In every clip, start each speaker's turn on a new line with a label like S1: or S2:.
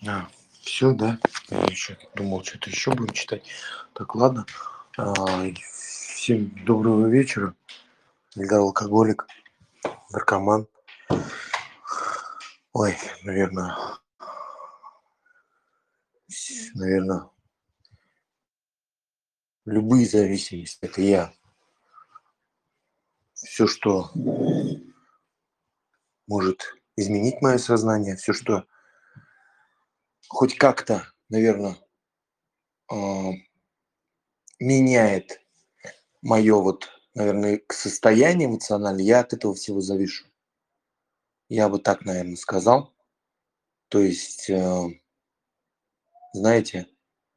S1: А, все, да? Я еще думал, что-то еще будем читать. Так, ладно. Всем доброго вечера. Ильдар алкоголик, наркоман. Ой, наверное, любые зависимости. Это я. Все, что может изменить мое сознание, все, что хоть как-то, наверное, меняет мое вот, наверное, состояние эмоциональное, я от этого всего завишу. Я бы так, наверное, сказал. То есть, знаете,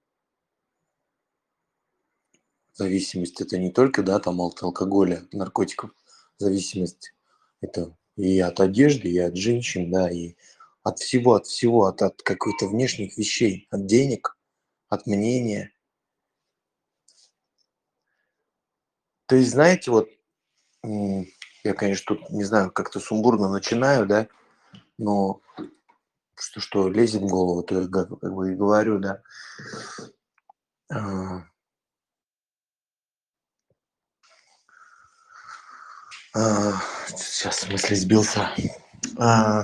S1: зависимость это не только, да, там от алкоголя, наркотиков. Зависимость это и от одежды, и от женщин, да, и от всего, от каких-то внешних вещей, от денег, от мнения. То есть, знаете, вот я, конечно, тут не знаю, как-то сумбурно начинаю, да, но что лезет в голову, то я как бы и говорю, да. А, Сейчас в смысле сбился. А,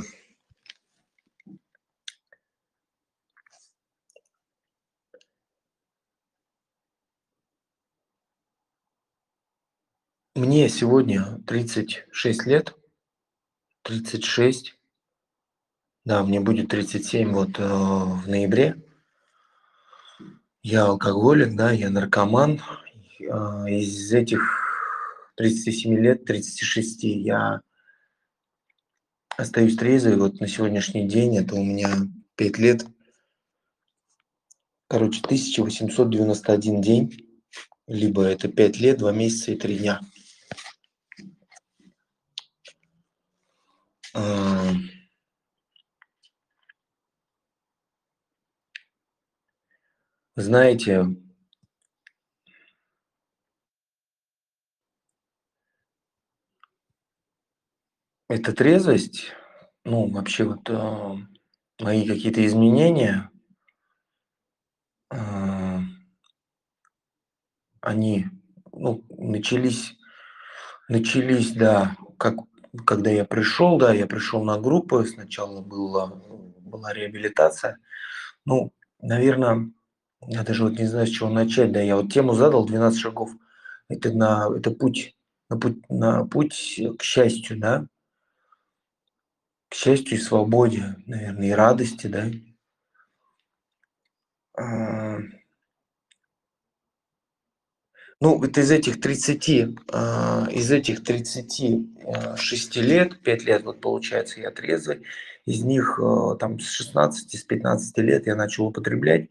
S1: Мне сегодня 36 лет, 36. Да, мне будет 37 вот в ноябре. Я алкоголик, да, я наркоман. Из этих 37 лет, 36 я остаюсь трезвый. Вот на сегодняшний день это у меня 5 лет. Короче, 1891 день. Либо это 5 лет, 2 месяца и 3 дня. А, Знаете, эта трезвость, ну, вообще вот мои какие-то изменения, а, они, ну, начались, да, когда я пришел на группу, сначала была реабилитация. Ну, наверное, я даже вот не знаю, с чего начать, да, я вот тему задал 12 шагов. Это путь, на путь к счастью, да, к счастью и свободе, наверное, и радости, да. А, Ну, вот из этих 36 лет, 5 лет, вот получается, я трезвый, из них там с 16, с 15 лет я начал употреблять.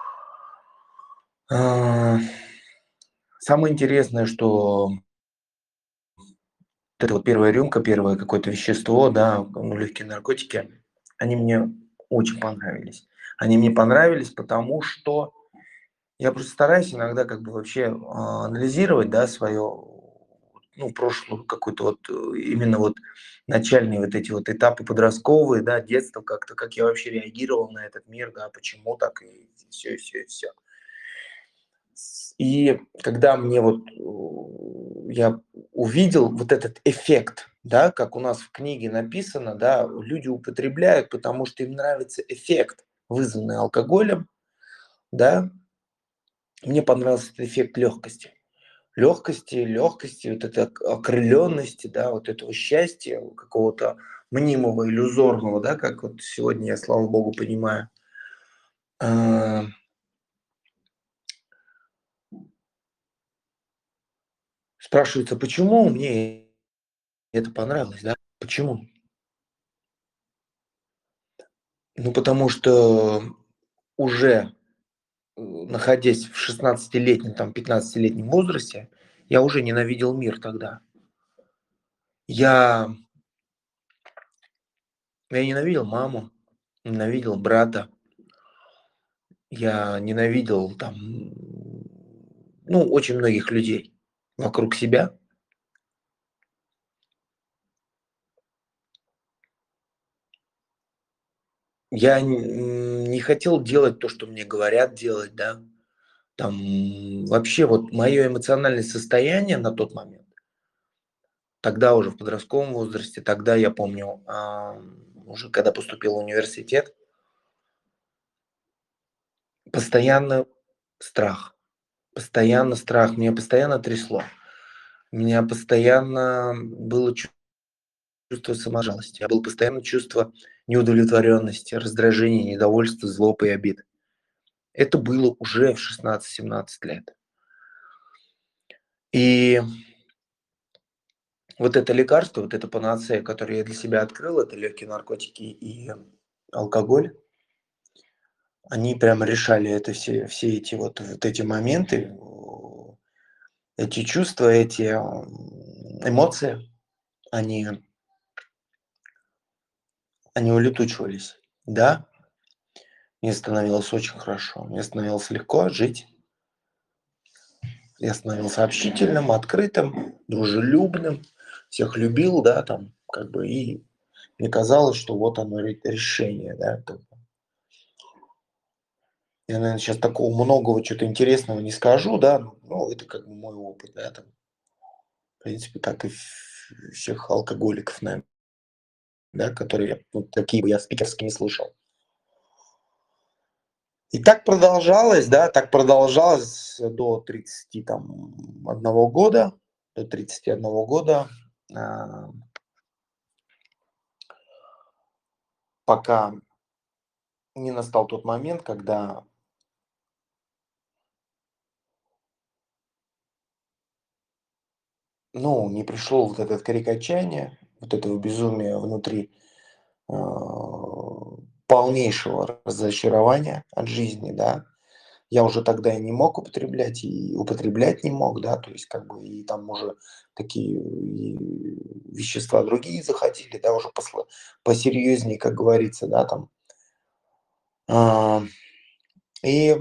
S1: А, Самое интересное, что вот эта вот первая рюмка, первое какое-то вещество, да, ну, легкие наркотики, они мне очень понравились. Они мне понравились, потому что я просто стараюсь иногда как бы вообще анализировать, да, свое, ну, прошлую какую-то вот именно вот начальные вот эти вот этапы подростковые, да, детство как-то, как я вообще реагировал на этот мир, да, почему так и все, и все, и все. И когда мне вот я увидел вот этот эффект, да, как у нас в книге написано, да, люди употребляют, потому что им нравится эффект, вызванный алкоголем, да, мне понравился этот эффект легкости. Легкости, вот этой окрыленности, да, вот этого счастья, какого-то мнимого, иллюзорного, да, как вот сегодня я, слава богу, понимаю. А, Спрашивается, почему мне это понравилось, да? Почему? Ну, потому что уже находясь в 16-летнем, там, 15-летнем возрасте, я уже ненавидел мир тогда. Я, я ненавидел маму, ненавидел брата, я ненавидел там, ну, очень многих людей вокруг себя. Я не хотел делать то, что мне говорят делать, да. Там вообще вот мое эмоциональное состояние на тот момент, тогда уже в подростковом возрасте, тогда я помню, уже когда поступил в университет, постоянно страх, постоянно страх, меня постоянно трясло, меня постоянно было чувство саможалости, у меня было постоянно чувство неудовлетворенности, раздражения, недовольства, злобы и обиды. Это было уже в 16-17 лет. И вот это лекарство, вот эта панацея, которую я для себя открыл, это легкие наркотики и алкоголь. Они прямо решали это все эти вот эти моменты, эти чувства, эти, эмоции, они они улетучивались. Да, мне становилось очень хорошо, мне становилось легко жить, я становился общительным, открытым, дружелюбным, всех любил, да, там, как бы, и мне казалось, что вот оно решение, да, как бы. Я, наверное, сейчас такого многого чё-то интересного не скажу, да, ну, это как бы мой опыт, да, там, в принципе, как и всех алкоголиков, наверно, да, которые, ну, такие я спикерские не слышал. И так продолжалось, да, так продолжалось до 31 года, до 31 года, а, пока не настал тот момент, когда, ну, не пришел вот этот крик отчаяния, вот этого безумия внутри, а, полнейшего разочарования от жизни, да. Я уже тогда и не мог употреблять, и употреблять не мог, да, то есть как бы и там уже такие и вещества другие заходили, да, уже посерьезнее, как говорится, да, там. А, и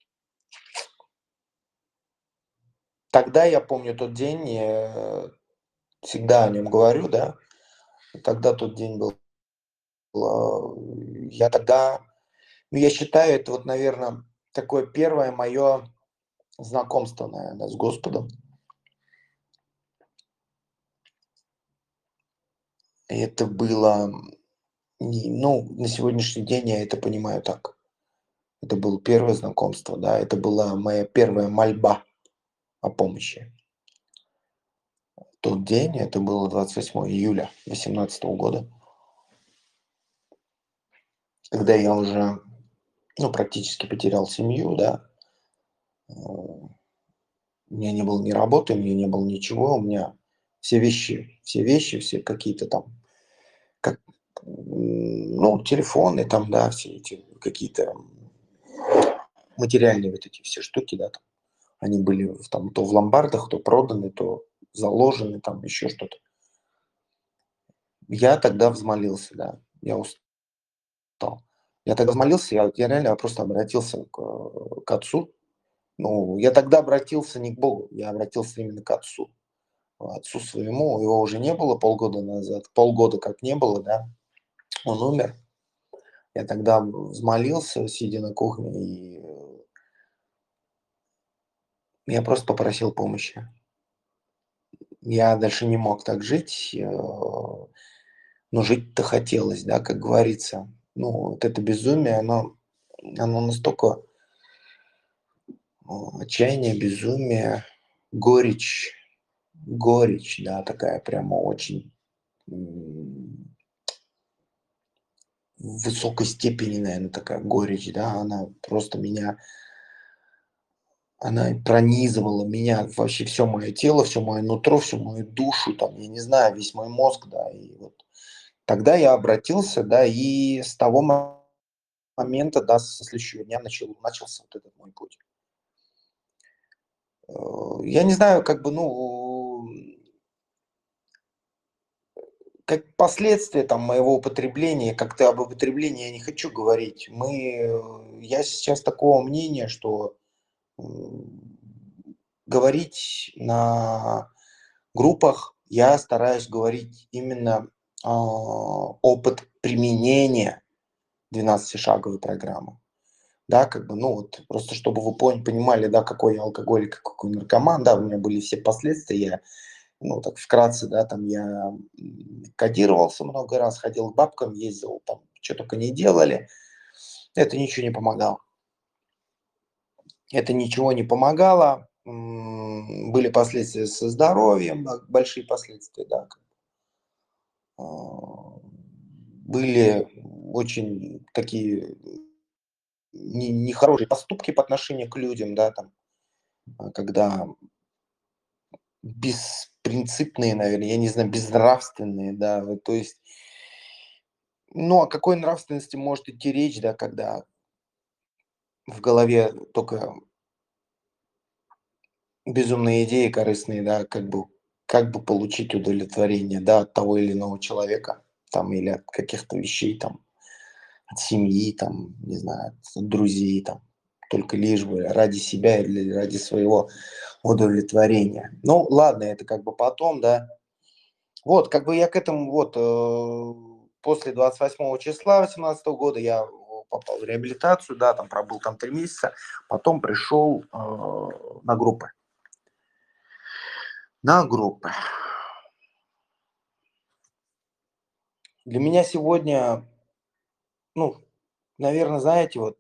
S1: тогда я помню тот день, всегда о нем говорю, да, тогда тот день был, я тогда, ну, я считаю, это вот, наверное, такое первое мое знакомство, наверно, с Господом. И это было, ну, на сегодняшний день я это понимаю так. Это было первое знакомство, да, это была моя первая мольба о помощи. Тот день, это было 28 июля 18 года, когда я уже, ну, практически потерял семью, да. У меня не было ни работы, у меня не было ничего, у меня все вещи, все какие-то там, как, ну, телефоны там, да, все эти какие-то материальные вот эти все штуки, да, там, они были там то в ломбардах, то проданы, то заложены, там еще что-то. Я тогда взмолился, да, я устал. Я тогда взмолился, я реально просто обратился к отцу. Ну, я тогда обратился не к Богу, я обратился именно к отцу. Отцу своему, его уже не было полгода назад, полгода как не было, да, он умер. Я тогда взмолился, сидя на кухне, и я просто попросил помощи. Я дальше не мог так жить, но жить-то хотелось, да, как говорится. Ну, вот это безумие, оно настолько, отчаяние, безумие, горечь, горечь, да, такая прямо очень, м, в высокой степени, наверное, такая горечь, да, она просто меня, она пронизывала меня, вообще все мое тело, все мое нутро, всю мою душу, там, я не знаю, весь мой мозг, да, и вот тогда я обратился, да, и с того момента, да, со следующего дня начался вот этот мой путь. Я не знаю, как бы, ну, как последствия там моего употребления, как-то об употреблении я не хочу говорить. Я сейчас такого мнения, что, м, говорить на группах я стараюсь говорить именно, опыт применения, 12-шаговой программы. Да, как бы, ну вот, просто чтобы вы понимали, да, какой я алкоголик, какой наркоман, да, у меня были все последствия, я, ну, так вкратце, да, там я кодировался много раз, ходил к бабкам, ездил, там, что только не делали, это ничего не помогало. Это ничего не помогало, были последствия со здоровьем, большие последствия, да, а, были очень такие нехорошие поступки по отношению к людям, да, там, когда беспринципные, наверное, я не знаю, безнравственные, да, вот, то есть, ну, о какой нравственности может идти речь, да, когда в голове только безумные идеи корыстные, да, как бы получить удовлетворение, да, от того или иного человека, там, или от каких-то вещей, там, от семьи, там, не знаю, от друзей, там, только лишь бы ради себя или ради своего удовлетворения. Ну, ладно, это как бы потом, да. Вот, как бы я к этому вот после 28 числа 2018 года я попал в реабилитацию, да, там пробыл там 3 месяца, потом пришел на группы. На группы. Для меня сегодня, ну, наверное, знаете, вот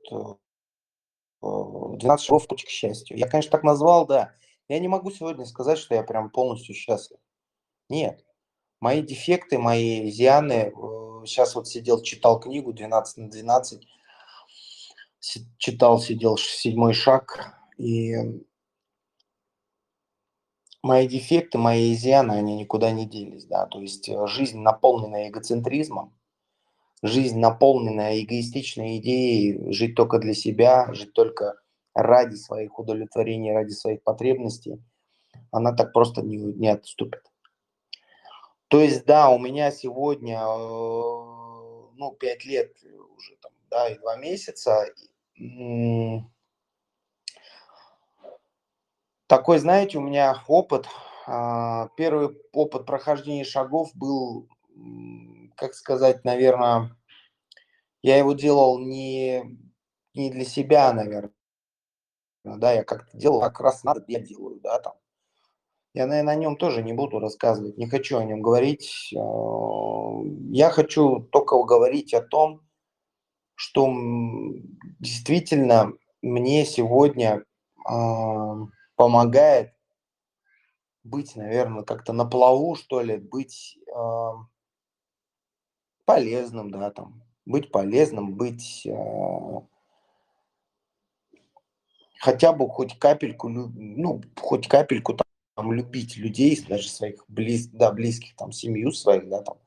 S1: 12 шагов путь к счастью. Я, конечно, так назвал, да. Я не могу сегодня сказать, что я прям полностью счастлив. Нет. Мои дефекты, мои изъяны. Сейчас вот сидел, читал книгу 12/12. Читал, сидел седьмой шаг. И мои дефекты, мои изъяны, они никуда не делись, да. То есть жизнь, наполненная эгоцентризмом, жизнь, наполненная эгоистичной идеей жить только для себя, жить только ради своих удовлетворений, ради своих потребностей, она так просто не отступит. То есть, да, у меня сегодня, ну, 5 лет уже там, да, и 2 месяца. Такой, знаете, у меня опыт, первый опыт прохождения шагов был, как сказать, наверное, я его делал не для себя, наверное, да, я как-то делал, как раз надо, я делаю, да, там. Я, наверное, о нем тоже не буду рассказывать, не хочу о нем говорить. Я хочу только говорить о том, что действительно мне сегодня помогает быть, наверное, как-то на плаву, что ли, быть полезным, да, там, быть полезным, быть хотя бы хоть капельку, ну, хоть капельку там любить людей, даже своих да, близких, там, семью своих, да, там.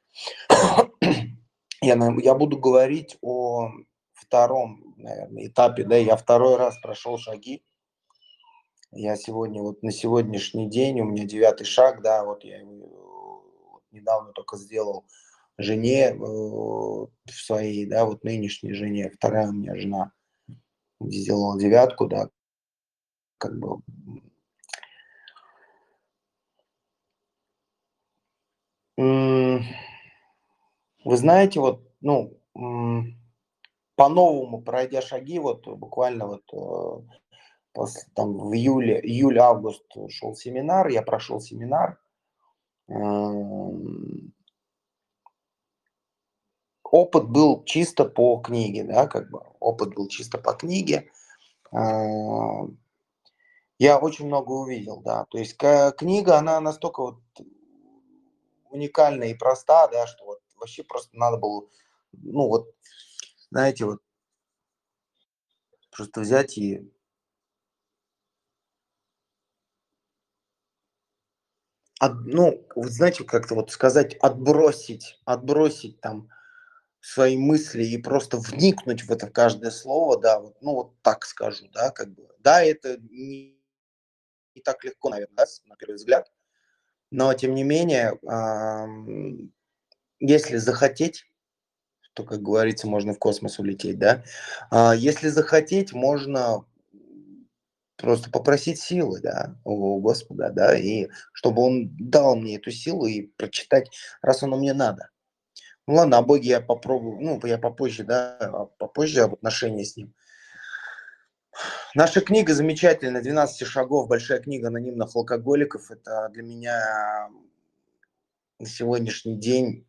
S1: Я буду говорить о втором, наверное, этапе, да, я второй раз прошел шаги. Я сегодня, вот на сегодняшний день, у меня 9 шаг, да, вот я его вот недавно только сделал жене, своей, да, вот нынешней жене, вторая у меня жена сделала 9, да, как бы. М, Вы знаете, вот, ну, по-новому пройдя шаги, вот буквально вот там в июле-август шел семинар, я прошел семинар. М, Опыт был чисто по книге, да, как бы опыт был чисто по книге. А, я очень много увидел, да. То есть книга, она настолько вот уникальна и проста, да, что вот вообще просто надо было, ну вот, знаете, вот просто взять и ну, вот знаете, как-то вот сказать, отбросить там свои мысли и просто вникнуть в это каждое слово, да, вот, ну вот так скажу, да, как бы. Да, это не так легко, наверное, да, на первый взгляд, но тем не менее, если захотеть, то, как говорится, можно в космос улететь, да. Если захотеть, можно просто попросить силы, да, у Господа, да, и чтобы Он дал мне эту силу и прочитать, раз оно мне надо. Ну ладно, о Боге я попробую, ну, я попозже, да, попозже об отношении с ним. Наша книга замечательная, «12 шагов», большая книга анонимных алкоголиков. Это для меня на сегодняшний день,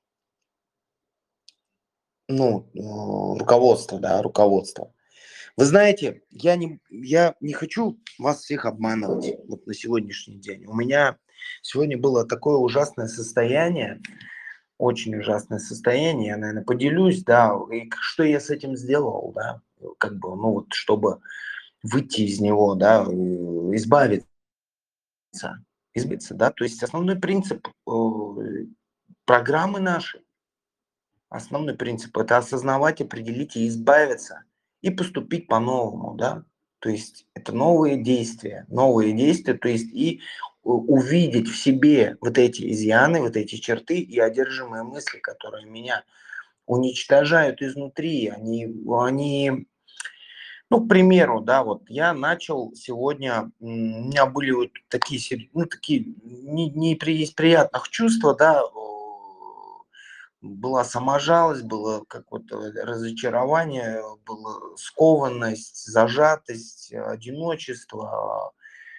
S1: ну, руководство, да, руководство. Вы знаете, я не хочу вас всех обманывать вот на сегодняшний день. У меня сегодня было такое ужасное состояние, очень ужасное состояние, я, наверное, поделюсь, да, и что я с этим сделал, да, как бы, ну вот, чтобы выйти из него, да, избавиться, избавиться, да, то есть основной принцип программы нашей, основной принцип — это осознавать, определить и избавиться, и поступить по-новому, да. То есть это новые действия, то есть и увидеть в себе вот эти изъяны, вот эти черты и одержимые мысли, которые меня уничтожают изнутри. Они, ну, к примеру, да, вот я начал сегодня, у меня были вот такие, ну, такие из приятных чувства, да, была саможалость, было как вот разочарование, была скованность, зажатость, одиночество,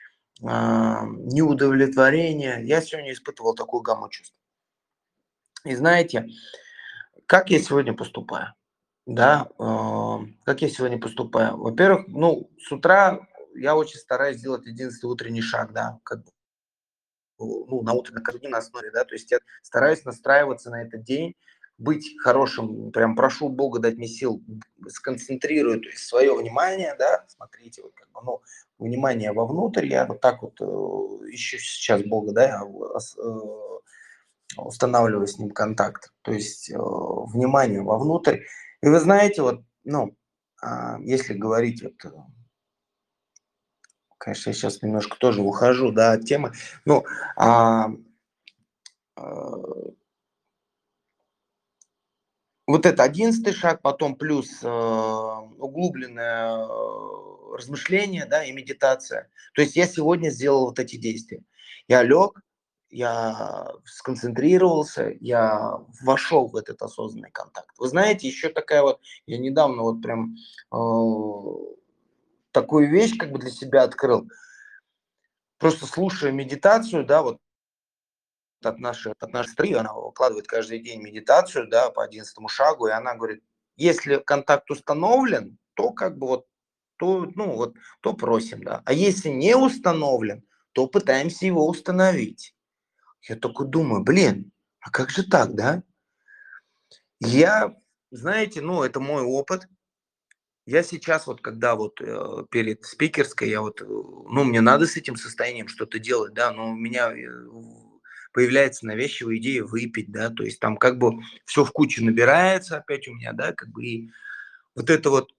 S1: неудовлетворение. Я сегодня испытывал такую гамму чувств. И знаете, как я сегодня поступаю? Да, как я сегодня поступаю? Во-первых, ну, с утра я очень стараюсь сделать единственный утренний шаг, да, как бы, ну, на утренней каждодневной основе, да, то есть я стараюсь настраиваться на этот день, быть хорошим, прям прошу Бога дать мне сил, сконцентрирую, то есть свое внимание, да, смотрите, вот как бы, ну, внимание вовнутрь, я вот так вот ищу сейчас Бога, да, я устанавливаю с ним контакт, то есть внимание вовнутрь. И вы знаете, вот, ну, если говорить, вот, конечно, я сейчас немножко тоже ухожу, да, от темы, ну, а, а, вот это 11 шаг, потом плюс углубленное размышление, да, и медитация. То есть я сегодня сделал вот эти действия. Я лег, я сконцентрировался, я вошел в этот осознанный контакт. Вы знаете, еще такая вот, я недавно вот прям такую вещь как бы для себя открыл. Просто слушая медитацию, да, вот от нашей сестры, она укладывает каждый день медитацию, да, по 11 шагу, и она говорит, если контакт установлен, то как бы вот, то, ну, вот, то просим, да. А если не установлен, то пытаемся его установить. Я такой думаю, блин, а как же так, да? Я, знаете, ну, это мой опыт. Я сейчас вот, когда вот перед спикерской, я вот, ну, мне надо с этим состоянием что-то делать, да, но у меня появляется навязчивая идея выпить, да, то есть там как бы все в кучу набирается опять у меня, да, как бы и вот это вот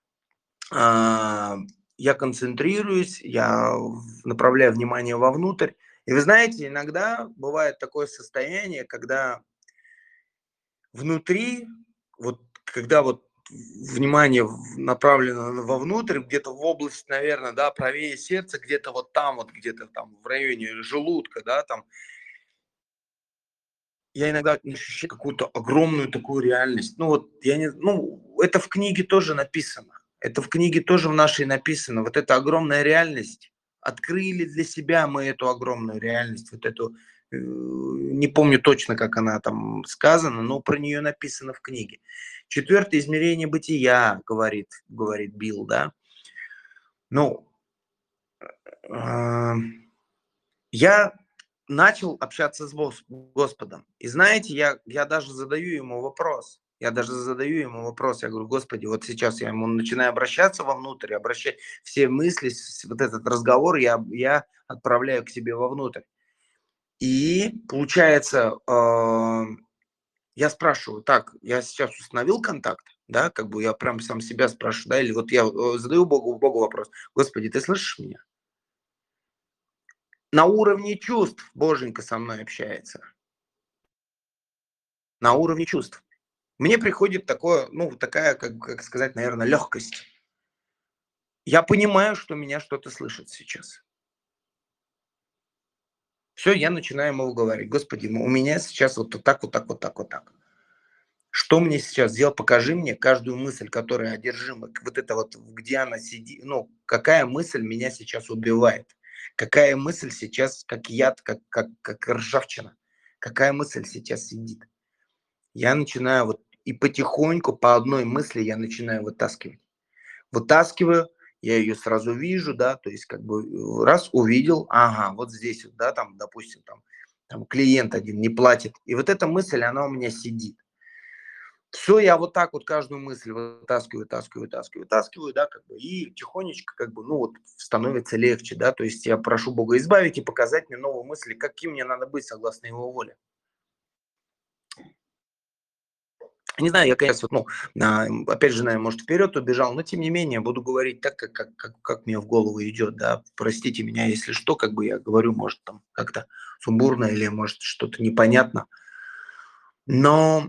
S1: а, я концентрируюсь, я направляю внимание вовнутрь, и вы знаете, иногда бывает такое состояние, когда внутри, вот когда вот внимание направлено вовнутрь, где-то в область, наверное, да, правее сердца, где-то вот там, вот где-то там в районе желудка, да, там, я иногда ощущаю какую-то огромную такую реальность. Ну вот, я не, ну, это в книге тоже написано. Это в книге тоже в нашей написано. Вот эта огромная реальность. Открыли для себя мы эту огромную реальность. Вот эту, не помню точно, как она там сказана, но про нее написано в книге. Четвертое измерение бытия, говорит Билл, да. Ну, э, я начал общаться с Господом. И знаете, я даже задаю ему вопрос. Я даже задаю ему вопрос. Я говорю, Господи, вот сейчас я ему начинаю обращаться вовнутрь, обращать все мысли, вот этот разговор я отправляю к себе вовнутрь. И получается, я спрашиваю, так, я сейчас установил контакт, да, как бы я прям сам себя спрашиваю, да, или вот я задаю Богу вопрос, Господи, ты слышишь меня? На уровне чувств Боженька со мной общается. На уровне чувств. Мне приходит такое, ну, такая, как сказать, наверное, легкость. Я понимаю, что меня что-то слышит сейчас. Все, я начинаю ему говорить, Господи, у меня сейчас вот так, вот так, вот так, вот так. Что мне сейчас сделать? Покажи мне каждую мысль, которая одержима. Вот это вот, где она сидит. Ну, какая мысль меня сейчас убивает? Какая мысль сейчас, как яд, как ржавчина? Какая мысль сейчас сидит? Я начинаю вот и потихоньку по одной мысли я начинаю вытаскивать. Вытаскиваю, я ее сразу вижу, да, то есть как бы раз увидел, ага, вот здесь вот, да, там, допустим, там клиент один не платит. И вот эта мысль, она у меня сидит. Все, я вот так вот каждую мысль вытаскиваю, да, как бы, и тихонечко, как бы, ну вот, становится легче, да, то есть я прошу Бога избавить и показать мне новые мысли, каким мне надо быть согласно Его воле. Не знаю, я, конечно, вот, ну, опять же, наверное, может, вперед убежал, но тем не менее буду говорить так, как мне в голову идет, да. Простите меня, если что, как бы я говорю, может, там как-то сумбурно или, может, что-то непонятно. Но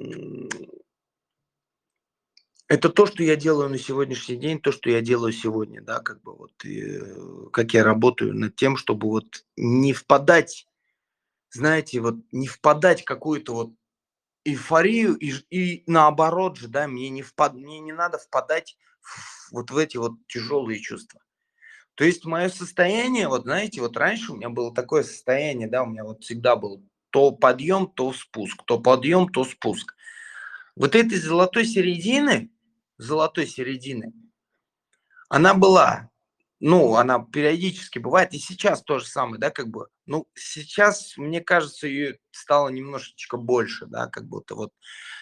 S1: это то, что я делаю на сегодняшний день, то, что я делаю сегодня, да, как бы вот, как я работаю над тем, чтобы вот не впадать, знаете, вот не впадать в какую-то вот эйфорию и наоборот же, да, мне не надо впадать вот в эти вот тяжелые чувства. То есть мое состояние, вот знаете, вот раньше у меня было такое состояние, да, у меня вот всегда был то подъем, то спуск, то подъем, то спуск. Вот этой золотой середины, она была. Ну, она периодически бывает, и сейчас то же самое, да, как бы. Ну, сейчас, мне кажется, ее стало немножечко больше, да, как будто вот.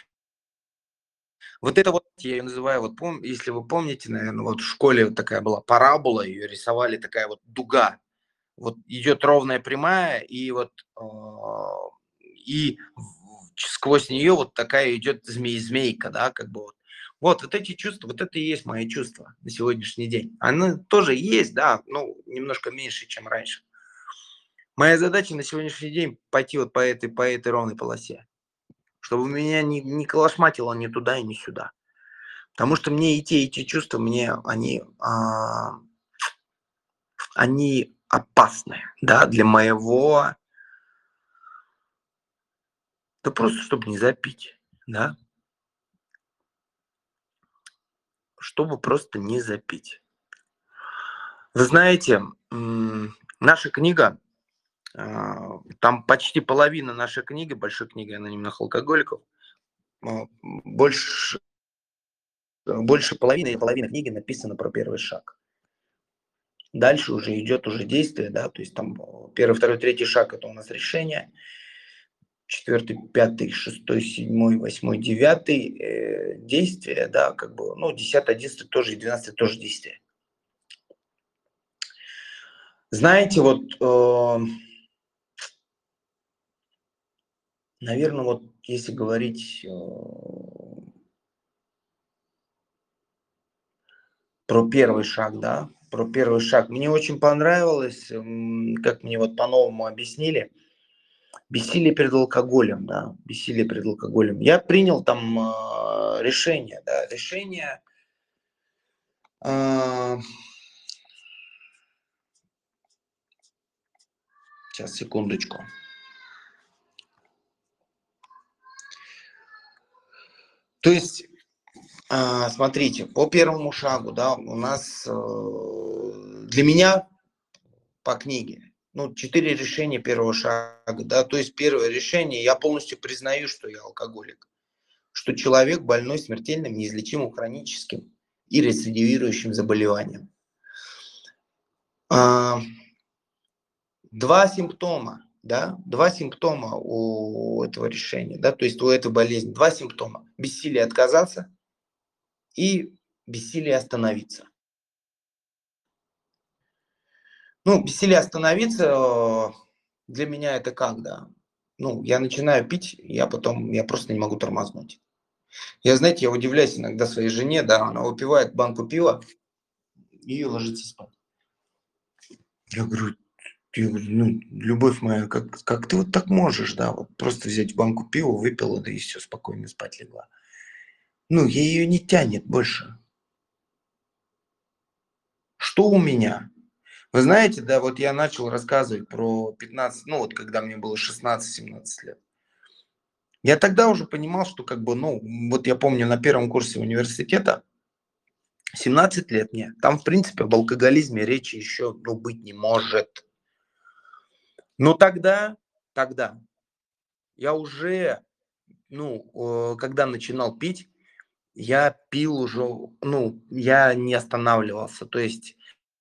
S1: Вот это вот я ее называю, вот если вы помните, наверное, вот в школе вот такая была парабола, ее рисовали такая вот дуга. Вот идет ровная прямая, и вот сквозь нее вот такая идет змейка, да, как бы вот. Вот эти чувства, вот это и есть мои чувства на сегодняшний день. Они тоже есть, да, ну, немножко меньше, чем раньше. Моя задача на сегодняшний день пойти вот по этой ровной полосе, чтобы меня не колошматило ни туда и ни сюда. Потому что мне и те чувства, они опасны, да, для моего, да просто чтобы не запить, да, чтобы просто не запить. Вы знаете, наша книга, там почти половина нашей книги, большой книги анонимных алкоголиков, больше, больше половины книги написано про первый шаг. Дальше уже идет уже действие, да, то есть там первый, второй, третий шаг это у нас решение, четвертый, пятый, шестой, седьмой, восьмой, девятый действие, да, как бы, ну, 10, 11 тоже, и 12 тоже действие. Знаете, вот, наверное, вот если говорить про первый шаг, да, про первый шаг, мне очень понравилось, как мне вот по-новому объяснили, бессилие перед алкоголем, да, бессилие перед алкоголем. Я принял там решение, да, решение. э, Сейчас, секундочку. То есть, смотрите, по первому шагу, да, у нас для меня по книге, ну, 4 решения первого шага, да, то есть первое решение, я полностью признаю, что я алкоголик, что человек больной смертельным, неизлечимым, хроническим и рецидивирующим заболеванием. А, Два симптома, да, два симптома у этого решения, да, то есть у этой болезни, два симптома. Бессилие отказаться и бессилие остановиться. Ну, бессилие остановиться для меня это как, да? Ну, я начинаю пить, я просто не могу тормознуть. Я, знаете, я удивляюсь иногда своей жене, да, она выпивает банку пива и ложится спать. Я говорю, ну, любовь моя, как ты вот так можешь, да, вот просто взять банку пива, выпила, да и все, спокойно спать легла. Ну, ее не тянет больше. Что у меня? Вы знаете, да, вот я начал рассказывать про 15, ну вот когда мне было 16-17 лет. Я тогда уже понимал, что как бы, ну, вот я помню на первом курсе университета, 17 лет мне, там, в принципе, об алкоголизме речи еще, ну, быть не может. Но тогда я уже, ну, когда начинал пить, я пил уже, ну, я не останавливался. То есть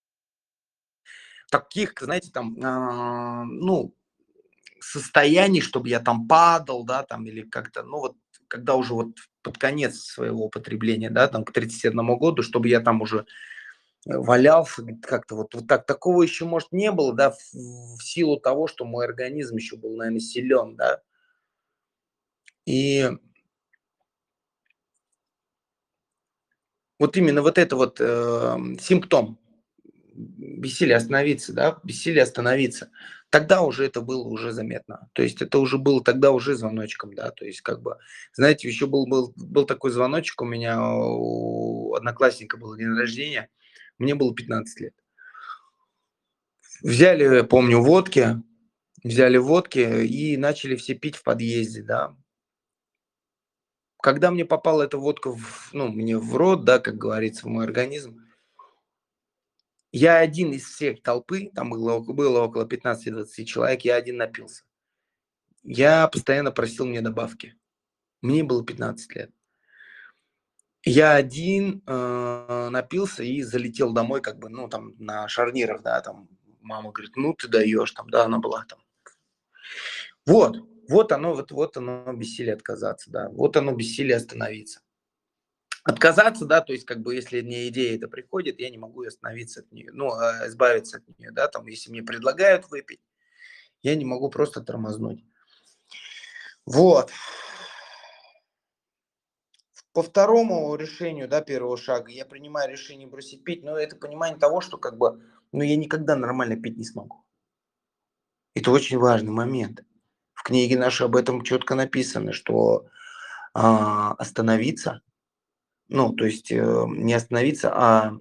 S1: таких, знаете, там, ну, состояний, чтобы я там падал, да, там, или как-то, ну, вот, когда уже вот под конец своего употребления, да, там, к 31 году, чтобы я там уже валялся как-то вот так. Такого еще, может, не было, да, в силу того, что мой организм еще был, наверное, силен, да. И вот именно вот это вот симптом бессилия остановиться, да, бессилия остановиться. Тогда уже это было уже заметно. То есть это уже было тогда уже звоночком, да. То есть как бы, знаете, еще был такой звоночек у меня, у одноклассника был день рождения, мне было 15 лет. Взяли, помню, водки и начали все пить в подъезде, да. Когда мне попала эта водка ну, мне в рот, да, как говорится, в мой организм, я один из всех толпы, там было около 15-20 человек, я один напился. Я постоянно просил мне добавки. Мне было 15 лет. Я один напился и залетел домой, как бы, ну, там, на шарнирах, да, там. Мама говорит, ну, ты даешь, там, да, она была там. Вот, вот оно бессилие отказаться, да, вот оно бессилие остановиться. Отказаться, да, то есть как бы если мне идея это приходит, я не могу остановиться от нее, ну, избавиться от нее, да, там, если мне предлагают выпить, я не могу просто тормознуть. Вот. По второму решению, да, первого шага, я принимаю решение бросить пить, но это понимание того, что как бы, ну, я никогда нормально пить не смогу. Это очень важный момент. В книге нашей об этом четко написано, что остановиться, ну, то есть не остановиться,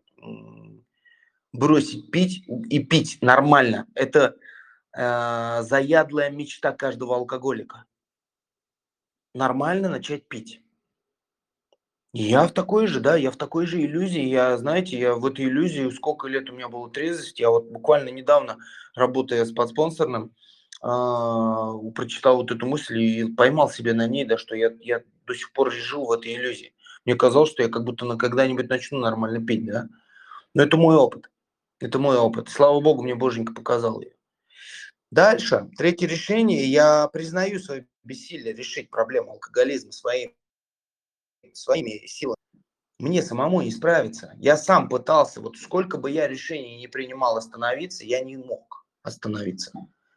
S1: бросить пить и пить нормально. Это заядлая мечта каждого алкоголика. Нормально начать пить. Я в такой же, да, я в такой же иллюзии. Я, знаете, я в этой иллюзии, сколько лет у меня было трезвости. Я вот буквально недавно, работая с подспонсорным, прочитал вот эту мысль и поймал себя на ней, да, что я до сих пор жил в этой иллюзии. Мне казалось, что я как будто когда-нибудь начну нормально пить, да. Но это мой опыт. Это мой опыт. Слава богу, мне боженька показал ее. Дальше, третье решение. Я признаю свое бессилие решить проблему алкоголизма своими силами. Мне самому не справиться. Я сам пытался, вот сколько бы я решений не принимал остановиться, я не мог остановиться.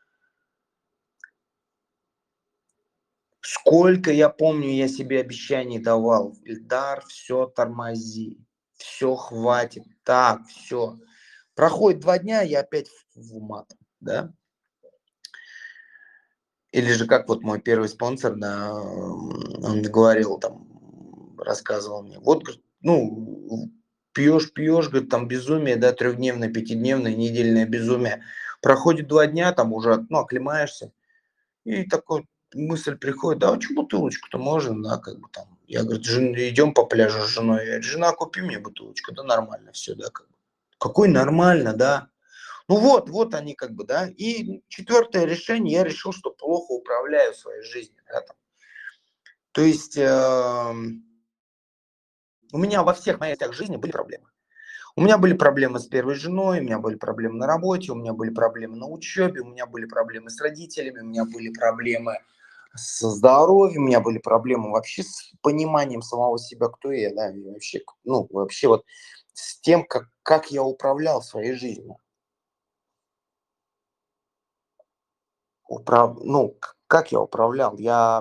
S1: Сколько я помню, я себе обещаний давал. Ильдар, все, тормози, все, хватит, так, все. Проходит 2 дня, я опять в мат, да. Или же как вот мой первый спонсор, да, он говорил там, рассказывал мне, вот, говорит, ну, пьешь, говорит, там безумие, да, 3-дневное, 5-дневное, недельное безумие. Проходит 2 дня, там уже, ну, оклемаешься, и такой мысль приходит, да, а что бутылочку-то можно, да, как бы там. Я, говорит, идем по пляжу с женой, я говорю, жена, купи мне бутылочку, да нормально все, да, как бы. Какой нормально, да. Ну вот они как бы, да. И четвертое решение, я решил, что плохо управляю своей жизнью. Да, там. То есть у меня во всех моих частях жизни были проблемы. У меня были проблемы с первой женой, у меня были проблемы на работе, у меня были проблемы на учебе, у меня были проблемы с родителями, у меня были проблемы со здоровьем, у меня были проблемы вообще с пониманием самого себя, кто я, да, и вообще, ну, вообще вот с тем, как я управлял своей жизнью. Ну, как я управлял?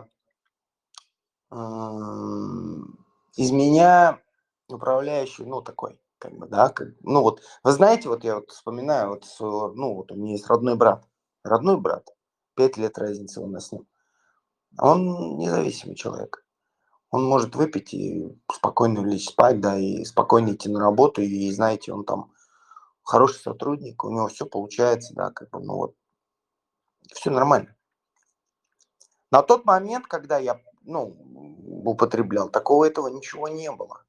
S1: Из меня управляющий, ну, такой, как бы, да, ну, вот, вы знаете, вот я вот вспоминаю, вот, ну, вот у меня есть родной брат, 5 лет разницы у нас с ним. Он независимый человек. Он может выпить и спокойно лечь спать, да, и спокойно идти на работу, и, знаете, он там хороший сотрудник, у него все получается, да, как бы, ну, вот, все нормально. На тот момент, когда я ну, употреблял. Такого этого ничего не было.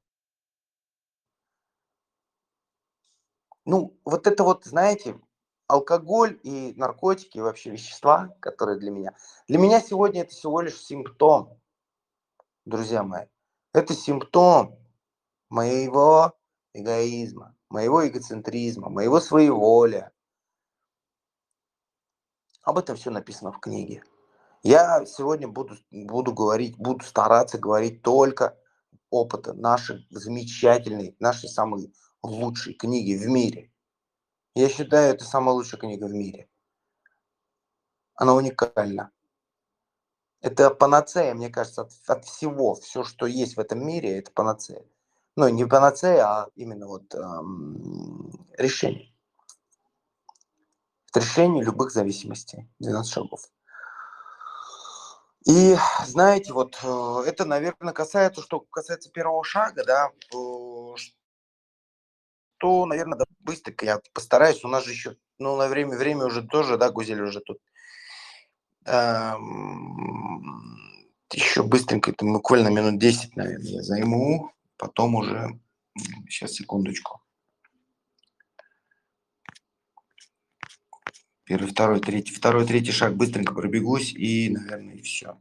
S1: Ну, вот это вот, знаете, алкоголь и наркотики, вообще вещества, которые для меня сегодня это всего лишь симптом, друзья мои. Это симптом моего эгоизма, моего эгоцентризма, моего своеволия. Об этом все написано в книге. Я сегодня буду говорить, буду стараться говорить только опыта нашей замечательной, нашей самой лучшей книги в мире. Я считаю, это самая лучшая книга в мире. Она уникальна. Это панацея, мне кажется, от всего. Все, что есть в этом мире, это панацея. Ну, не панацея, а именно вот решение. Это решение любых зависимостей. 12 шагов. И знаете, вот это, наверное, что касается первого шага, да, что, наверное, да, быстренько я постараюсь. У нас же еще, ну, на время уже тоже, да, Гузель уже тут. Еще быстренько, это буквально минут 10, наверное, я займу. Потом уже, сейчас, секундочку. Первый, второй, третий шаг быстренько пробегусь и, наверное, и все.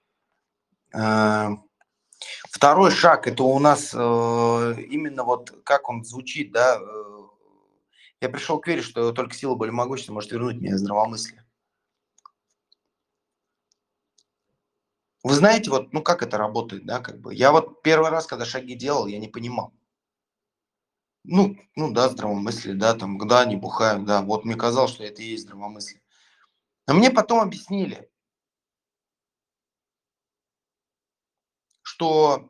S1: Второй шаг, это у нас именно вот как он звучит, да. Я пришел к вере, что только сила более могущества может вернуть мне здравомыслие. Вы знаете, вот, ну как это работает, да, как бы. Я вот первый раз, когда шаги делал, я не понимал. Ну да, здравомыслие, да, там, да, не бухаю, да. Вот мне казалось, что это и есть здравомыслие. А мне потом объяснили, что,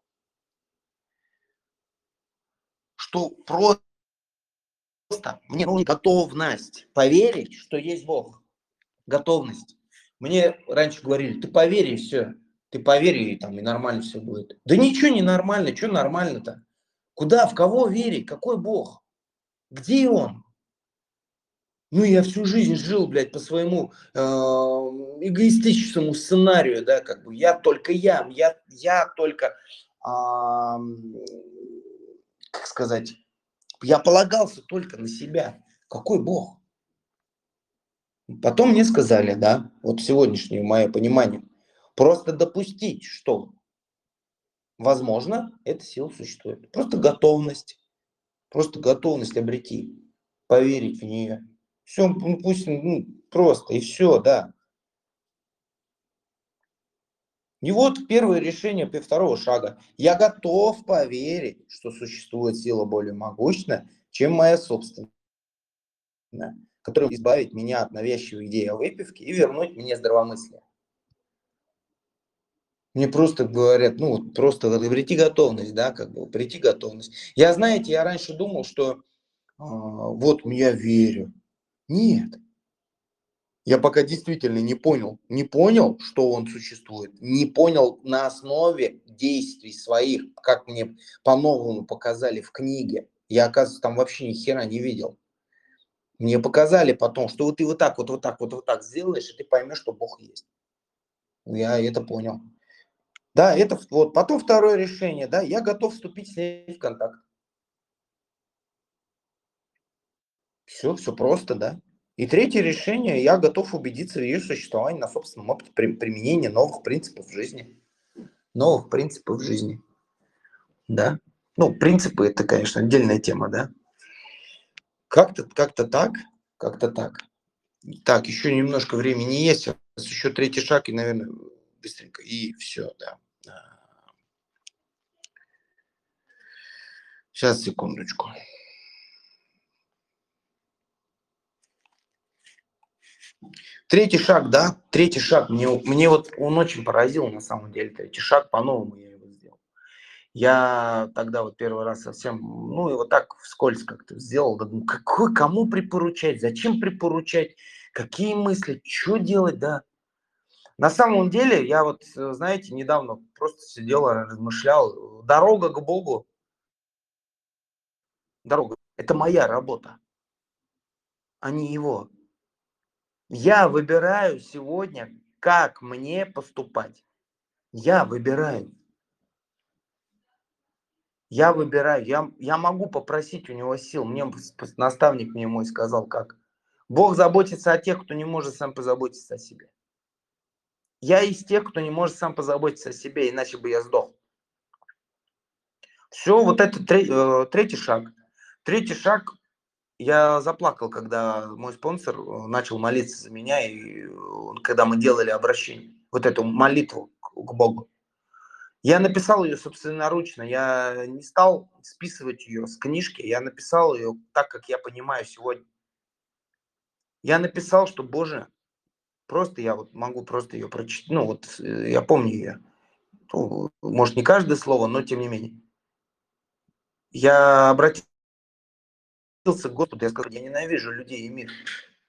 S1: что просто мне нужна готовность поверить, что есть Бог. Готовность. Мне раньше говорили, ты поверь и все. Ты поверь, и там и нормально все будет. Да ничего не нормально, что нормально-то? Куда, в кого верить? Какой Бог? Где он? Ну, я всю жизнь жил, блядь, по своему эгоистическому сценарию, да, как бы я только я только, как сказать, я полагался только на себя. Какой Бог? Потом мне сказали, да, вот сегодняшнее мое понимание, просто допустить, что, возможно, эта сила существует. Просто готовность обрети, поверить в нее. Все, ну, пусть, ну, просто, и все, да. И вот первое решение второго шага. Я готов поверить, что существует сила более могущественная, чем моя собственная, которая избавит меня от навязчивой идеи о выпивке и вернуть мне здравомыслие. Мне просто говорят, ну, вот просто прийти готовность, да, как бы, прийти готовность. Я, знаете, я раньше думал, что вот я верю. Нет, я пока действительно не понял, что он существует, не понял на основе действий своих, как мне по-новому показали в книге. Я, оказывается, там вообще ни хера не видел. Мне показали потом, что вот ты вот так сделаешь, и ты поймешь, что Бог есть. Я это понял. Да, это вот. Потом второе решение, да, я готов вступить с ней в контакт. Все просто, да. И третье решение, я готов убедиться в ее существовании на собственном опыте применения новых принципов жизни. Новых принципов жизни, да. Ну, принципы это, конечно, отдельная тема, да. Как-то так, как-то так. Так, еще немножко времени есть, сейчас еще третий шаг и, наверное, быстренько, и все, да. Сейчас, секундочку. Третий шаг, да, третий шаг. Мне вот он очень поразил, на самом деле, третий шаг, по-новому я его сделал. Я тогда вот первый раз совсем, ну, и вот так вскользь как-то сделал. Да, думаю, кому припоручать, зачем припоручать, какие мысли, что делать, да. На самом деле, я вот, знаете, недавно просто сидел, размышлял. Дорога к Богу, дорога, это моя работа, а не его. Я выбираю сегодня, как мне поступать. Я выбираю. Я выбираю. Я могу попросить у него сил. Мне наставник мне мой сказал, как. Бог заботится о тех, кто не может сам позаботиться о себе. Я из тех, кто не может сам позаботиться о себе, иначе бы я сдох. Все, вот это третий шаг. Третий шаг. Я заплакал, когда мой спонсор начал молиться за меня, и когда мы делали обращение, вот эту молитву к Богу. Я написал ее собственноручно, я не стал списывать ее с книжки, я написал ее так, как я понимаю сегодня. Я написал, что, Боже, просто я вот могу просто ее прочитать, ну вот я помню ее. Ну, может, не каждое слово, но тем не менее. Я обратился к Господу, я сказал, я ненавижу людей и мир.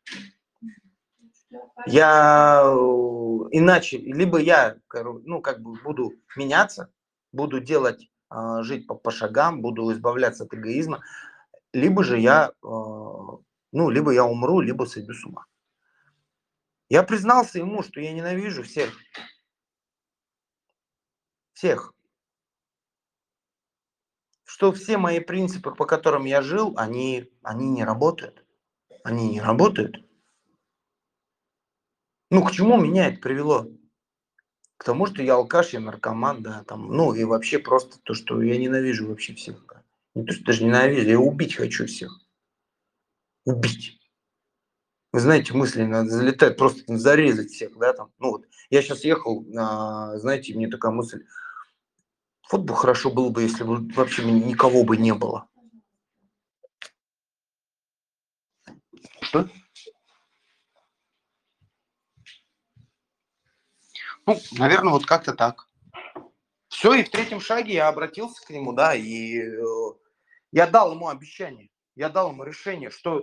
S1: Я иначе, либо я, ну, как бы буду меняться, буду делать, жить по шагам, буду избавляться от эгоизма, либо же я, ну, либо я умру, либо сойду с ума. Я признался ему, что я ненавижу всех, всех, что все мои принципы, по которым я жил, они не работают. Они не работают. Ну, к чему меня это привело? К тому, что я алкаш, я наркоман, да, там, ну, и вообще просто то, что я ненавижу вообще всех. Да. Не то, что даже ненавижу, я убить хочу всех. Убить. Вы знаете, мысли надо залетать, просто зарезать всех, да, там. Ну, вот, я сейчас ехал, знаете, мне такая мысль, вот бы хорошо было бы, если бы вообще никого бы не было. Что? Ну, наверное, вот как-то так. Все, и в третьем шаге я обратился к нему, да, и я дал ему обещание, я дал ему решение, что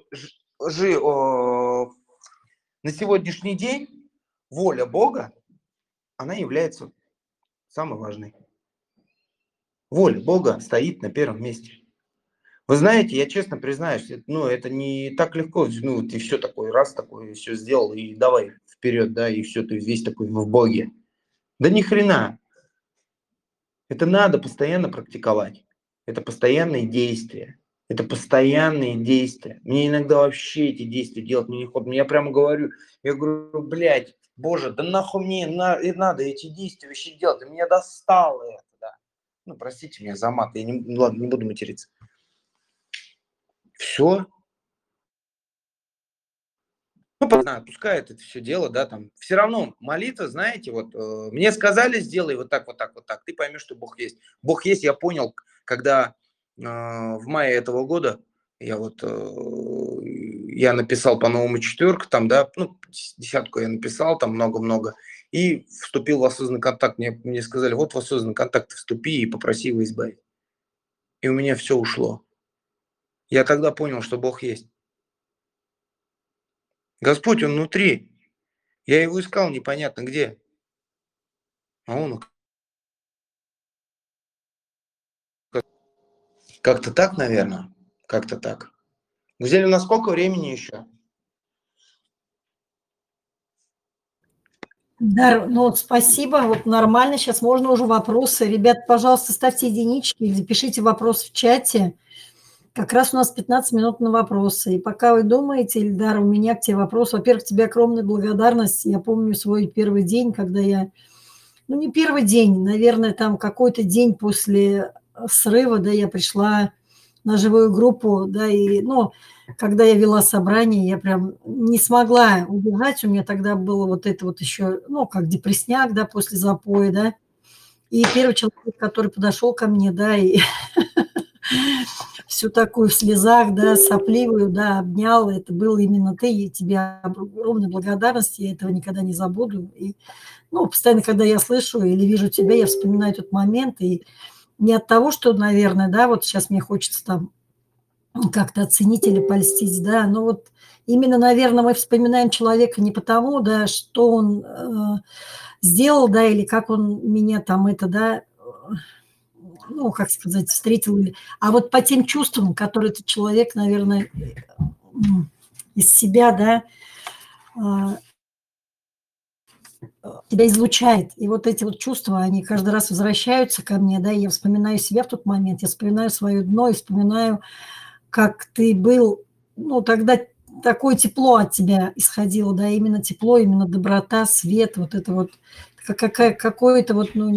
S1: на сегодняшний день воля Бога, она является самой важной. Воля Бога стоит на первом месте. Вы знаете, я честно признаюсь, ну, это не так легко, ну, ты все такой, раз такой, все сделал, и давай вперед, да, и все, ты весь такой в Боге. Да ни хрена. Это надо постоянно практиковать. Это постоянные действия. Это постоянные действия. Мне иногда вообще эти действия делать мне не охота. Я прямо говорю, я говорю, блядь, боже, да нахуй мне надо эти действия вообще делать. Да меня достало это, да. Ну, простите меня за мат, я не, ну, ладно, не буду материться. Все. Ну, пускай это все дело, да, там. Все равно молитва, знаете, вот мне сказали, сделай вот так, вот так, вот так. Ты поймешь, что Бог есть. Бог есть, я понял, когда в мае этого года я вот я написал по новому четверку, там, да, ну, десятку я написал, там много-много, и вступил в осознанный контакт. Мне сказали, вот в осознанный контакт вступи и попроси его избавить. И у меня все ушло. Я тогда понял, что Бог есть. Господь, Он внутри. Я его искал непонятно где. А он как-то так, наверное. Как-то так. Гузель, у нас сколько времени еще?
S2: Да, ну вот спасибо, вот нормально, сейчас можно уже вопросы. Ребят, пожалуйста, ставьте единички или пишите вопрос в чате. Как раз у нас 15 минут на вопросы. И пока вы думаете, Ильдар, у меня к тебе вопрос. Во-первых, тебе огромная благодарность. Я помню свой первый день, когда я... Ну, не первый день, наверное, там какой-то день после срыва, да, я пришла на живую группу, да, и, ну, когда я вела собрание, я прям не смогла убежать. У меня тогда было вот это вот еще, ну, как депрессняк, да, после запоя, да. И первый человек, который подошел ко мне, да, и всю такую в слезах, да, сопливую, да, обнял. Это был именно ты, и тебе огромная благодарность, я этого никогда не забуду. И, ну, постоянно, когда я слышу или вижу тебя, я вспоминаю этот момент, и не от того, что, наверное, да, вот сейчас мне хочется там как-то оценить или польстить, да, но вот именно, наверное, мы вспоминаем человека не потому, да, что он сделал, да, или как он меня там это, да, ну, как сказать, встретил, а вот по тем чувствам, которые этот человек, наверное, из себя, да, тебя излучает. И вот эти вот чувства, они каждый раз возвращаются ко мне, да, и я вспоминаю себя в тот момент, я вспоминаю свое дно, и вспоминаю, как ты был, ну, тогда такое тепло от тебя исходило, да, именно тепло, именно доброта, свет, вот это вот, какое-то вот, ну,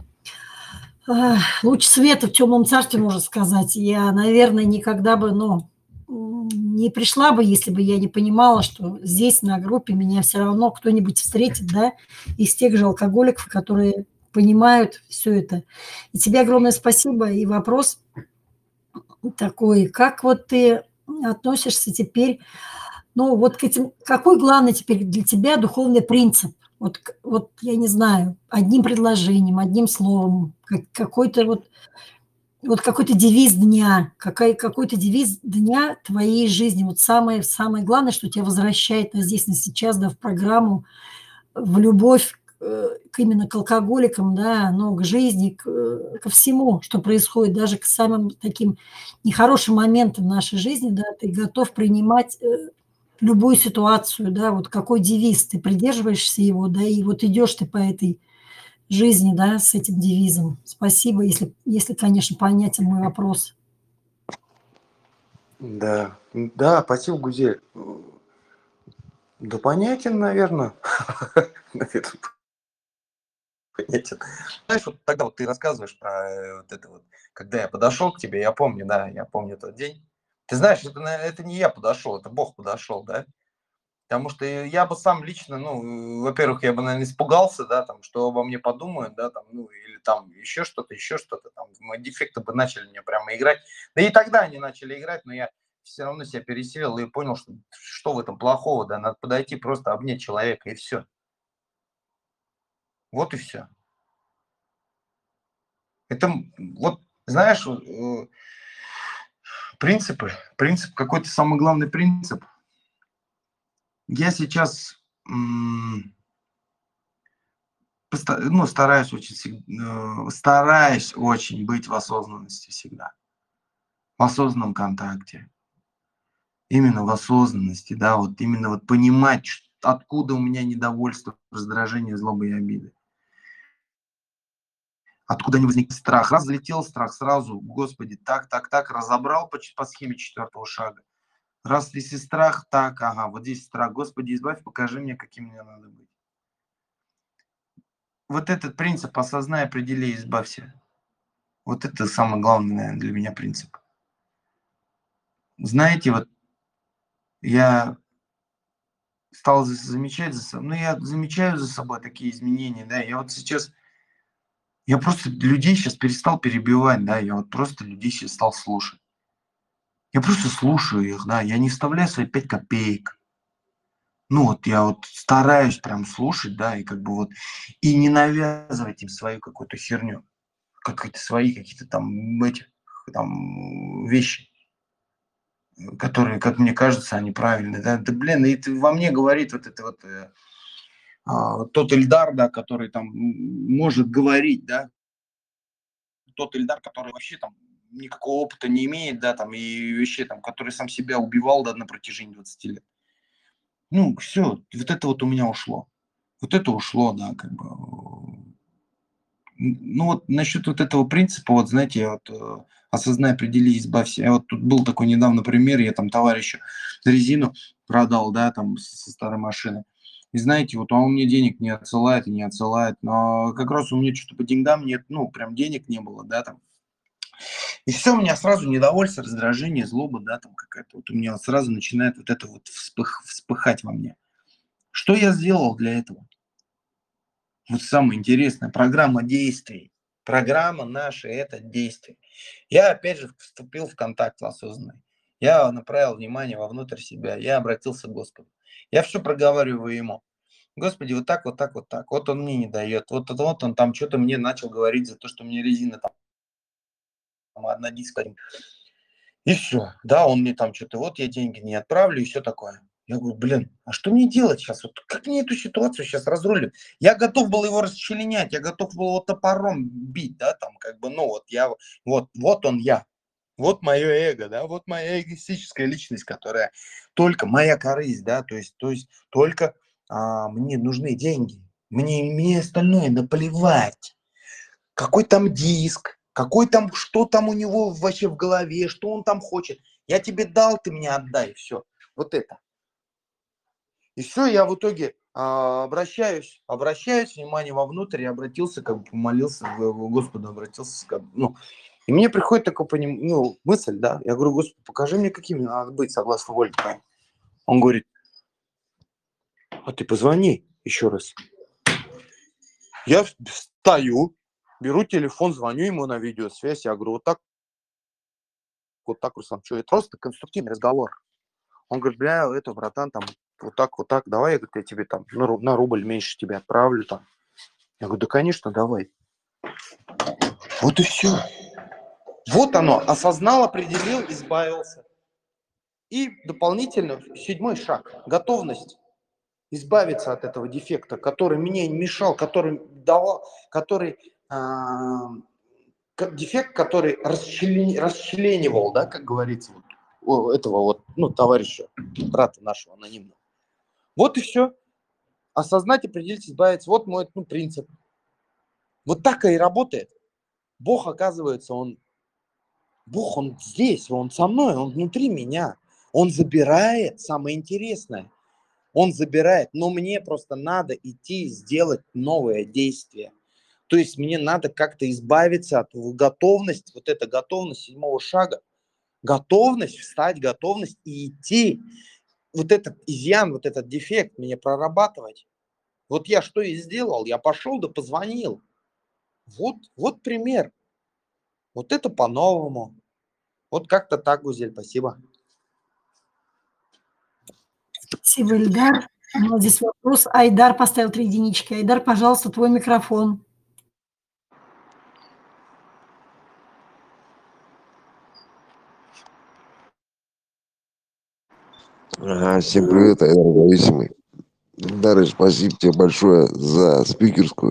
S2: луч света в темном царстве, можно сказать. Я, наверное, никогда бы, ну, не пришла бы, если бы я не понимала, что здесь, на группе, меня все равно кто-нибудь встретит, да, из тех же алкоголиков, которые понимают все это. И тебе огромное спасибо. И вопрос такой: как вот ты относишься теперь, ну, вот к этим, какой главный теперь для тебя духовный принцип? Вот я не знаю, одним предложением, одним словом, какой-то вот какой-то девиз дня, какой-то девиз дня твоей жизни. Вот самое главное, что тебя возвращает на здесь, на сейчас, да, в программу, в любовь к именно к алкоголикам, да, ну, к жизни, ко всему, что происходит, даже к самым таким нехорошим моментам в нашей жизни, да, ты готов принимать любую ситуацию, да, вот какой девиз, ты придерживаешься его, да, и вот идешь ты по этой жизни, да, с этим девизом. Спасибо, если, конечно, понятен мой вопрос.
S1: Да, да, спасибо, Гузель. Да понятен, наверное. Наверно, понятен. Знаешь, вот тогда вот ты рассказываешь про вот это вот, когда я подошел к тебе, я помню, да, я помню тот день. Ты знаешь, это не я подошел, это Бог подошел, да? Потому что я бы сам лично, ну, во-первых, я бы, наверное, испугался, да, там, что обо мне подумают, да, там, ну, или там еще что-то, там, мои дефекты бы начали мне прямо играть. Да и тогда они начали играть, но я все равно себя пересилил и понял, что в этом плохого, да, надо подойти, просто обнять человека, и все. Вот и все. Это, вот, знаешь, принцип, какой-то самый главный принцип. Я сейчас ну, стараюсь очень быть в осознанности всегда, в осознанном контакте, именно в осознанности, да, вот именно вот понимать, откуда у меня недовольство, раздражение, злоба и обиды. Откуда не возникнет страх. Раз залетел страх, сразу, Господи, так, разобрал по схеме четвертого шага. Раз если страх, так, ага, вот здесь страх, Господи, избавь, покажи мне, каким мне надо быть. Вот этот принцип «осознай, определи, избавься». Вот это самый главный, наверное, для меня принцип. Знаете, вот я стал замечать за собой, ну, я замечаю за собой такие изменения, да, я вот сейчас, я просто людей сейчас перестал перебивать, да, я вот просто людей сейчас стал слушать. Я просто слушаю их, да, я не вставляю свои 5 копеек. Ну, вот я вот стараюсь прям слушать, да, и как бы вот, и не навязывать им свою какую-то херню, какие-то свои какие-то там эти, там вещи, которые, как мне кажется, они правильные, да. Да, блин, и это во мне говорит вот это вот тот Эльдар, да, который там может говорить, да, тот Эльдар, который вообще там никакого опыта не имеет, да, там, и вообще там, который сам себя убивал, да, на протяжении 20 лет. Ну, все, вот это вот у меня ушло. Вот это ушло, да, как бы. Ну, вот насчет вот этого принципа, вот, знаете, я вот осознай, определи, избавься. Я вот тут был такой недавно пример, я там товарищу резину продал, да, там со старой машины. И знаете, вот он мне денег не отсылает и не отсылает, но как раз у меня что-то по деньгам нет, ну, прям денег не было, да, там. И все, у меня сразу недовольство, раздражение, злоба, да, там какая-то. Вот у меня вот сразу начинает вот это вот вспыхать во мне. Что я сделал для этого? Вот самое интересное, программа действий. Программа наша– это действие. Я опять же вступил в контакт осознанный. Я направил внимание вовнутрь себя, я обратился к Господу. Я все проговариваю ему. Господи, вот так, вот так, вот так. Вот он мне не дает. Вот он там что-то мне начал говорить за то, что мне резина там одна диска. И все. Да, он мне там что-то, вот я деньги не отправлю и все такое. Я говорю, блин, а что мне делать сейчас? Вот как мне эту ситуацию сейчас разрулить? Я готов был его расчленять, я готов был его топором бить, да, там, как бы, ну, вот я, вот он я. Вот мое эго, да, вот моя эгоистическая личность, только моя корысть, да, то есть только мне нужны деньги. Мне остальное наплевать. Какой там диск, какой там, что там у него вообще в голове, что он там хочет. Я тебе дал, ты мне отдай, все. Вот это. И все, я в итоге обращаюсь, внимание вовнутрь, я обратился, как бы помолился, в Господу обратился, ну, и мне приходит такое мысль, да, я говорю: Господи, покажи мне, какими надо быть согласно воле твоей. Он говорит: а ты позвони еще раз. Я встаю, беру телефон, звоню ему на видеосвязь, я говорю: вот так, Руслан, что, это просто конструктивный разговор. Он говорит: бля, это, братан, там, вот так, давай, я, говорю, я тебе там на рубль меньше тебе отправлю там. Я говорю: да, конечно, давай. Вот и все. Вот оно, осознал, определил, избавился. И дополнительно 7-й шаг, готовность избавиться от этого дефекта, который мне мешал, который давал, дефект, который расчленивал, да, как говорится, этого вот, ну, товарища, брата нашего анонимного. Вот и все. Осознать, определить, избавиться. Вот мой принцип. Вот так и работает. Бог, оказывается, Бог, он здесь, он со мной, он внутри меня. Он забирает самое интересное. Он забирает, но мне просто надо идти и сделать новое действие. То есть мне надо как-то избавиться от готовности, вот эта готовность 7-го шага, готовность встать, готовность и идти. Вот этот изъян, вот этот дефект мне прорабатывать. Вот я что и сделал, я пошел да позвонил. Вот пример. Вот это по-новому. Вот как-то так, Гузель, спасибо.
S2: Спасибо, Ильдар. У нас здесь вопрос. Айдар поставил 3 единички. Айдар, пожалуйста, твой микрофон.
S3: Всем привет, Айдар Зависимый. Дары, спасибо тебе большое за спикерскую.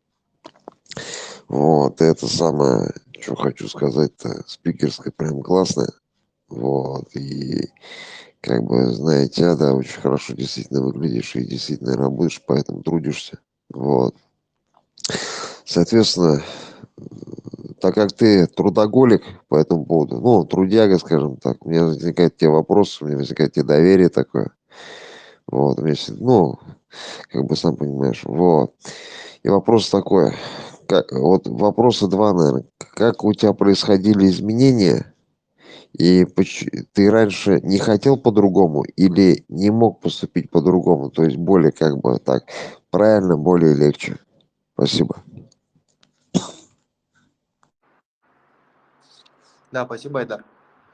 S3: Вот, это самое, что хочу сказать-то, спикерская прям классная. Вот, и как бы, знаете, да, очень хорошо действительно выглядишь и действительно работаешь, поэтому трудишься. Вот. Соответственно, так как ты трудоголик по этому поводу, ну, трудяга, скажем так, у меня возникает те вопросы, у меня возникает те доверие такое. Вот, ну, как бы сам понимаешь, вот. И вопрос такой, вот вопроса два, наверное. Как у тебя происходили изменения, и ты раньше не хотел по-другому или не мог поступить по-другому? То есть более как бы так, правильно, более легче. Спасибо.
S1: Да, спасибо, Айдар.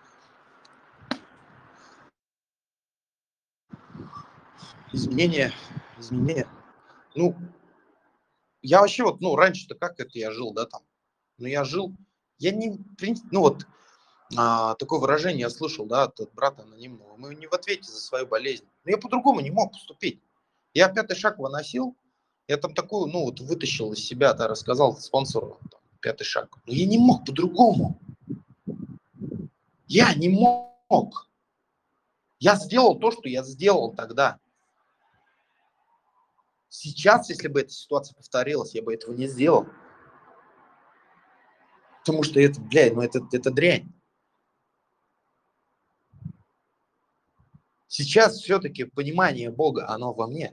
S1: Изменения. Ну, я вообще вот, раньше-то как это я жил, да, там. Я не, в принципе, такое выражение я слышал, да, от брата анонимного. Мы не в ответе за свою болезнь. Но я по-другому не мог поступить. Я 5-й шаг выносил, я там такую, вытащил из себя, да, рассказал спонсору, там, 5-й шаг. Но я не мог по-другому. Я не мог. Я сделал то, что я сделал тогда. Сейчас, если бы эта ситуация повторилась, я бы этого не сделал. Потому что это, это дрянь. Сейчас все-таки понимание Бога, оно во мне.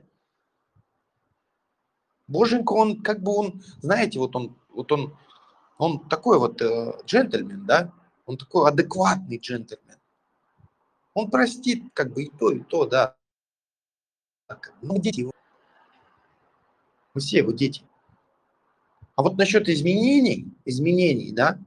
S1: Боженька, он как бы знаете, он такой вот джентльмен, да? Он такой адекватный джентльмен. Он простит как бы и то, да. Ну, дети его. Мы все его дети. А вот насчет изменений, да?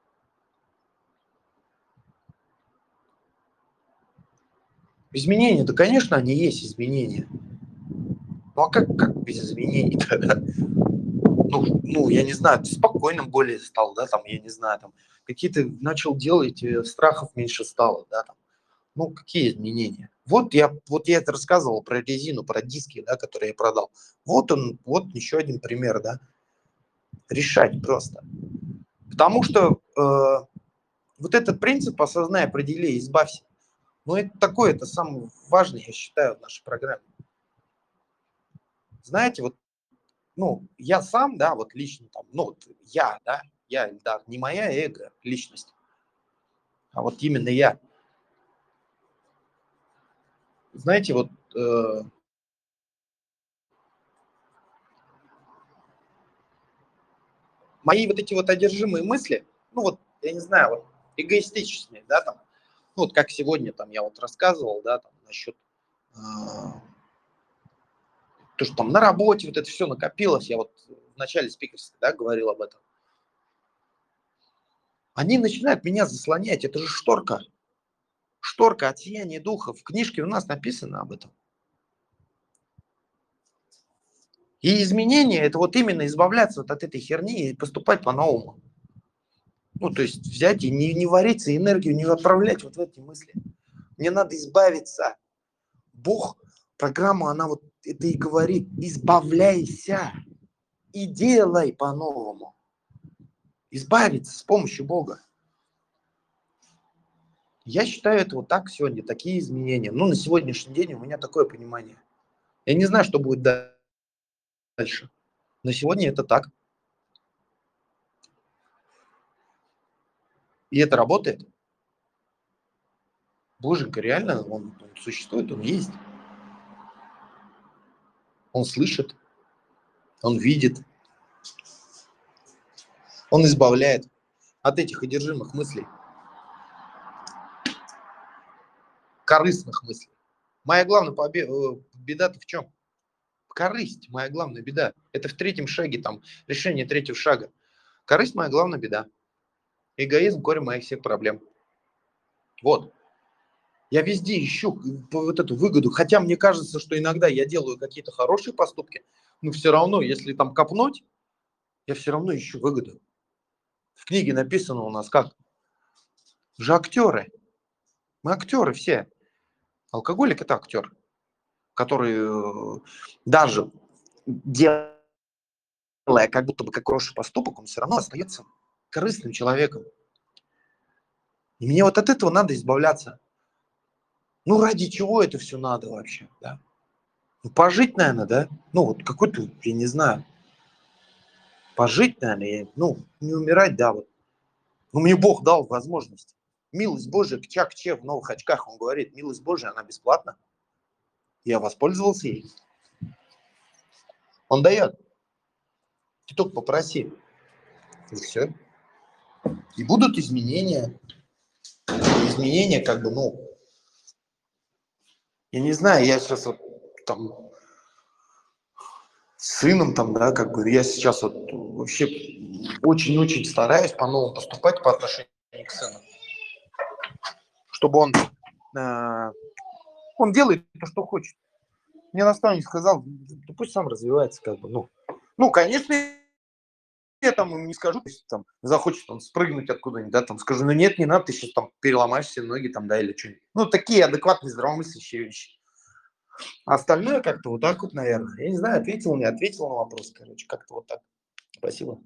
S1: Изменения, да, конечно, они есть изменения. Ну, а как без изменений тогда? Я не знаю, ты спокойным более стал, да, там, я не знаю, там, какие-то начал делать, страхов меньше стало, да, там. Ну, какие изменения? Вот я это рассказывал про резину, про диски, да, которые я продал. Вот еще один пример, да. Решать просто. Потому что вот этот принцип «осознай, определи, избавься», это самое важное, я считаю, в нашей программе. Знаете, вот ну, я сам, да, вот лично там, ну, вот я, да, да, не моя эго, личность, а вот именно я. Знаете, вот мои вот эти вот одержимые мысли, ну вот, я не знаю, вот эгоистичные, да, там, ну вот как сегодня там я вот рассказывал, да, там насчет то, что там на работе вот это все накопилось, я вот в начале спикерства, да, говорил об этом. Они начинают меня заслонять, это же шторка от сияния духа. В книжке у нас написано об этом. И изменение – это вот именно избавляться вот от этой херни и поступать по-новому. Ну, то есть взять и не вариться, энергию не отправлять вот в эти мысли. Мне надо избавиться. Бог, программа, она вот это и говорит. Избавляйся и делай по-новому. Избавиться с помощью Бога. Я считаю это вот так сегодня, такие изменения. Ну, на сегодняшний день у меня такое понимание. Я не знаю, что будет дальше. На сегодня это так. И это работает. Боженька, реально, он существует, он есть. Он слышит, он видит, он избавляет от этих одержимых мыслей, корыстных мыслей. Моя главная беда-то в чем? Корысть, моя главная беда. Это в третьем шаге, там, решение третьего шага. Корысть моя главная беда. Эгоизм – корень моих всех проблем. Вот. Я везде ищу вот эту выгоду, хотя мне кажется, что иногда я делаю какие-то хорошие поступки, но все равно, если там копнуть, я все равно ищу выгоду. В книге написано у нас как? Же актеры. Мы актеры все. Алкоголик – это актер, который даже делая как будто бы как хороший поступок, он все равно остается корыстным человеком. И мне вот от этого надо избавляться. Ну, ради чего это все надо вообще, да? Ну, пожить, наверное, да? Ну, вот какой-то, я не знаю, пожить, наверное, ну, не умирать, да, вот. Ну, мне Бог дал возможность. Милость Божия, Чак-Че в новых очках, он говорит, милость Божия, она бесплатна. Я воспользовался ей. Он дает. Ты только попроси. И все. И будут изменения. Изменения, как бы, ну, я не знаю, я сейчас вот там с сыном там, да, как бы, я сейчас вот вообще очень-очень стараюсь по-новому поступать по отношению к сыну. Чтобы он делает то, что хочет. Мне наставник сказал, да пусть сам развивается, как бы, ну, конечно, я там ему не скажу, если там захочет он спрыгнуть откуда-нибудь, да, там скажу, ну нет, не надо, ты сейчас там переломаешь все ноги там, да, или что-нибудь. Ну, такие адекватные, здравомыслящие вещи. А остальное как-то вот так вот, наверное. Я не знаю, ответил, не ответил на вопрос, короче, как-то вот так. Спасибо.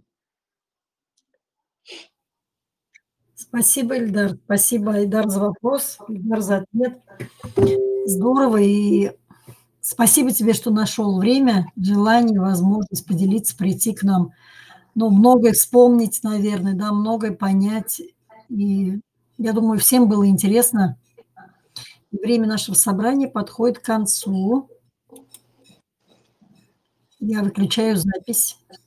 S2: Спасибо, Ильдар. Спасибо, Ильдар, за вопрос, Ильдар, за ответ. Здорово. И спасибо тебе, что нашел время, желание, возможность поделиться, прийти к нам. Ну, многое вспомнить, наверное, да, многое понять. И я думаю, всем было интересно. Время нашего собрания подходит к концу. Я выключаю запись.